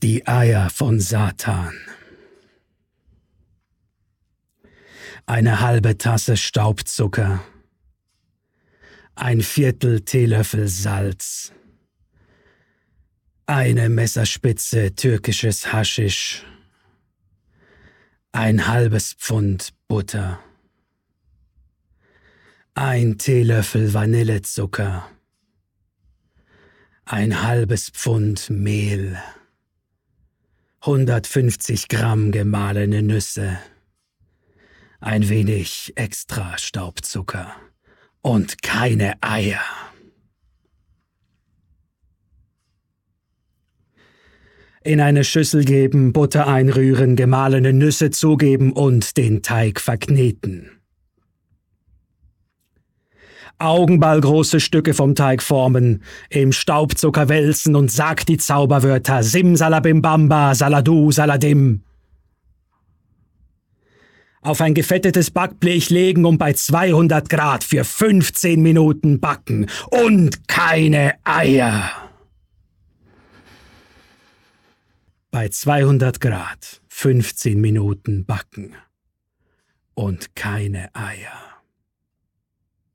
Die Eier von Satan. Eine halbe Tasse Staubzucker, ein Viertel Teelöffel Salz, eine Messerspitze türkisches Haschisch, ein halbes Pfund Butter, ein Teelöffel Vanillezucker, ein halbes Pfund Mehl, 150 Gramm gemahlene Nüsse, ein wenig extra Staubzucker und keine Eier. In eine Schüssel geben, Butter einrühren, gemahlene Nüsse zugeben und den Teig verkneten. Augenballgroße Stücke vom Teig formen, im Staubzucker wälzen und sag die Zauberwörter Simsalabim-Bamba, Saladu, Saladim. Auf ein gefettetes Backblech legen und bei 200 Grad für 15 Minuten backen. Und keine Eier. Bei 200 Grad 15 Minuten backen. Und keine Eier.